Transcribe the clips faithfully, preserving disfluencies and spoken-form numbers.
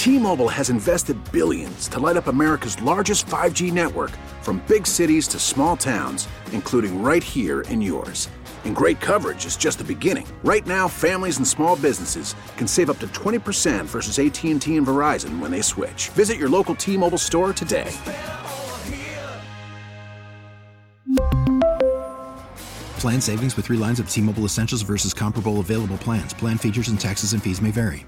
T-Mobile has invested billions to light up America's largest five G network, from big cities to small towns, including right here in yours. And great coverage is just the beginning. Right now, families and small businesses can save up to twenty percent versus A T and T and Verizon when they switch. Visit your local T-Mobile store today. Plan savings with three lines of T-Mobile Essentials versus comparable available plans. Plan features and taxes and fees may vary.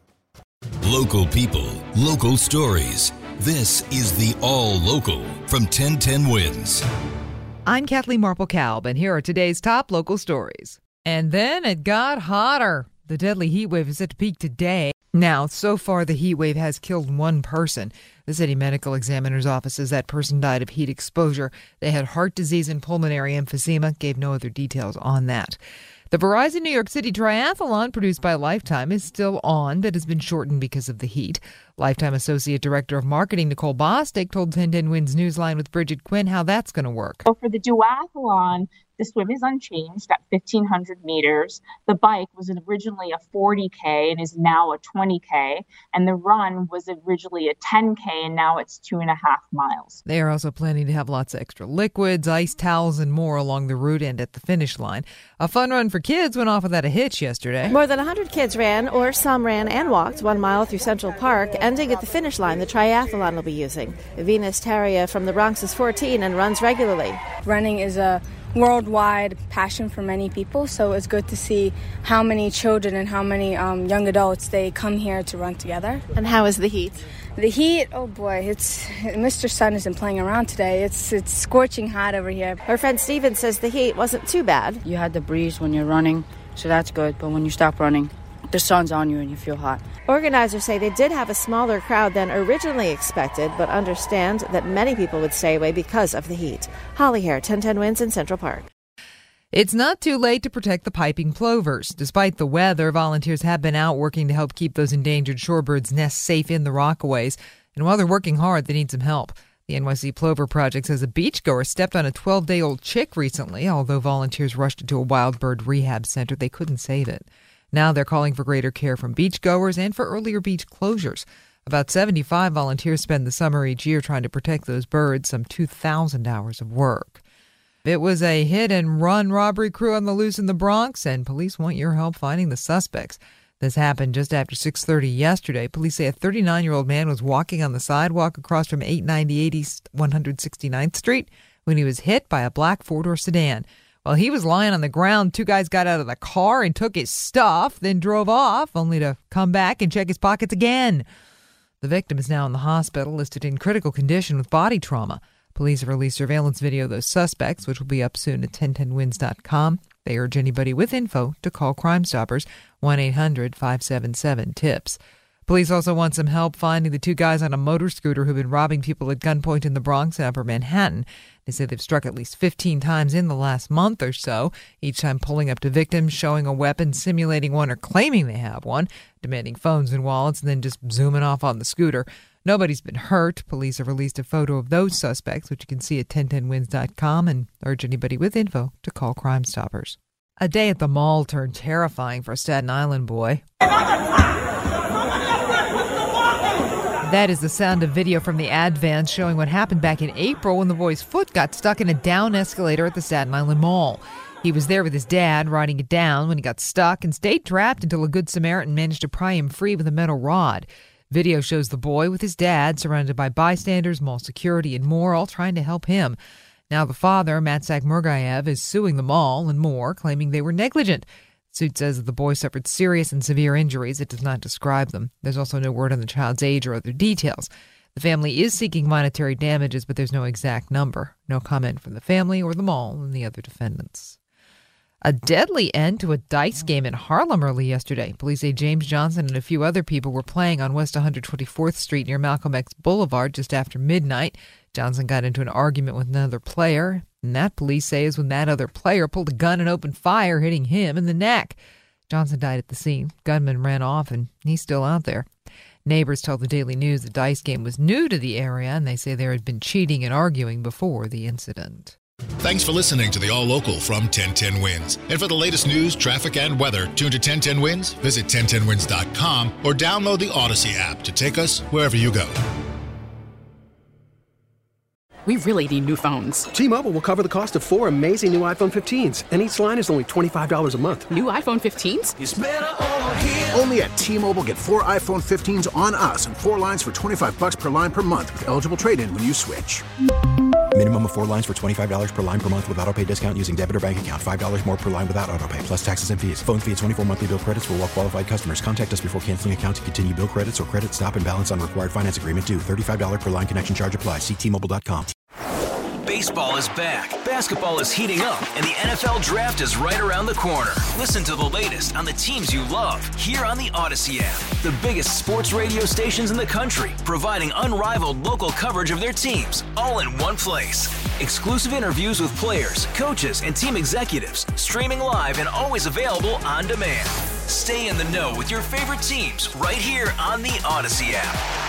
Local people, local stories. This is the All Local from ten ten Wins. I'm Kathleen Marple-Kalb, and here are today's top local stories. And then it got hotter. The deadly heat wave is set to peak today. Now, so far, the heat wave has killed one person. The city medical examiner's office says that person died of heat exposure. They had heart disease and pulmonary emphysema, gave no other details on that. The Verizon New York City Triathlon, produced by Lifetime, is still on, but has been shortened because of the heat. Lifetime Associate Director of Marketing Nicole Bostic told ten ten Wins Newsline with Bridget Quinn how that's going to work. So for the duathlon, the swim is unchanged at fifteen hundred meters. The bike was originally a forty K and is now a twenty K. And the run was originally a ten K and now it's two and a half miles. They are also planning to have lots of extra liquids, ice towels, and more along the route and at the finish line. A fun run for kids went off without a hitch yesterday. More than one hundred kids ran, or some ran and walked, one mile through Central Park, ending at the finish line the triathlon will be using. Venus Taria from the Bronx is fourteen and runs regularly. Running is a worldwide passion for many people, so it's good to see how many children and how many um, young adults they come here to run together. And how is the heat? The heat, oh boy, it's Mister Sun isn't playing around today. It's it's scorching hot over here. Her friend Steven says the heat wasn't too bad. You had the breeze when you're running, so that's good, but when you stop running, the sun's on you and you feel hot. Organizers say they did have a smaller crowd than originally expected, but understand that many people would stay away because of the heat. Holly Hare, ten ten Wins in Central Park. It's not too late to protect the piping plovers. Despite the weather, volunteers have been out working to help keep those endangered shorebirds' nests safe in the Rockaways. And while they're working hard, they need some help. The N Y C Plover Project says a beachgoer stepped on a twelve-day-old chick recently. Although volunteers rushed it to a wild bird rehab center, they couldn't save it. Now they're calling for greater care from beachgoers and for earlier beach closures. About seventy-five volunteers spend the summer each year trying to protect those birds, some two thousand hours of work. It was a hit-and-run robbery crew on the loose in the Bronx, and police want your help finding the suspects. This happened just after six thirty yesterday. Police say a thirty-nine-year-old man was walking on the sidewalk across from eight ninety-eight East one hundred sixty-ninth Street when he was hit by a black four-door sedan. While he was lying on the ground, two guys got out of the car and took his stuff, then drove off, only to come back and check his pockets again. The victim is now in the hospital, listed in critical condition with body trauma. Police have released surveillance video of those suspects, which will be up soon at ten ten wins dot com. They urge anybody with info to call Crime Stoppers, one eight hundred five seven seven TIPS. Police also want some help finding the two guys on a motor scooter who've been robbing people at gunpoint in the Bronx and Upper Manhattan. They say they've struck at least fifteen times in the last month or so, each time pulling up to victims, showing a weapon, simulating one or claiming they have one, demanding phones and wallets, and then just zooming off on the scooter. Nobody's been hurt. Police have released a photo of those suspects, which you can see at ten ten wins dot com, and urge anybody with info to call Crime Stoppers. A day at the mall turned terrifying for a Staten Island boy. That is the sound of video from the Advance showing what happened back in April when the boy's foot got stuck in a down escalator at the Staten Island Mall. He was there with his dad riding it down when he got stuck and stayed trapped until a Good Samaritan managed to pry him free with a metal rod. Video shows the boy with his dad surrounded by bystanders, mall security, and more, all trying to help him. Now the father, Matsak Murgaev, is suing the mall and more, claiming they were negligent. The suit says that the boy suffered serious and severe injuries. It does not describe them. There's also no word on the child's age or other details. The family is seeking monetary damages, but there's no exact number. No comment from the family or the mall and the other defendants. A deadly end to a dice game in Harlem early yesterday. Police say James Johnson and a few other people were playing on West one hundred twenty-fourth Street near Malcolm X Boulevard just after midnight. Johnson got into an argument with another player, and that police say is when that other player pulled a gun and opened fire, hitting him in the neck. Johnson died at the scene. Gunman ran off, and he's still out there. Neighbors tell the Daily News the dice game was new to the area, and they say there had been cheating and arguing before the incident. Thanks for listening to the All Local from ten ten Wins. And for the latest news, traffic, and weather, tune to ten ten Wins, visit ten ten wins dot com, or download the Odyssey app to take us wherever you go. We really need new phones. T-Mobile will cover the cost of four amazing new iPhone fifteens, and each line is only twenty-five dollars a month. New iPhone fifteens? It's better over here. Only at T-Mobile, get four iPhone fifteens on us and four lines for twenty-five dollars per line per month with eligible trade-in when you switch. Minimum of four lines for twenty-five dollars per line per month with autopay discount using debit or bank account. five dollars more per line without autopay, plus taxes and fees. Phone fee at twenty-four monthly bill credits for well-qualified customers. Contact us before canceling account to continue bill credits or credit stop and balance on required finance agreement due. thirty-five dollars per line connection charge applies. See T Mobile dot com. Baseball is back, basketball is heating up, and the N F L Draft is right around the corner. Listen to the latest on the teams you love here on the Odyssey app. The biggest sports radio stations in the country, providing unrivaled local coverage of their teams, all in one place. Exclusive interviews with players, coaches, and team executives, streaming live and always available on demand. Stay in the know with your favorite teams right here on the Odyssey app.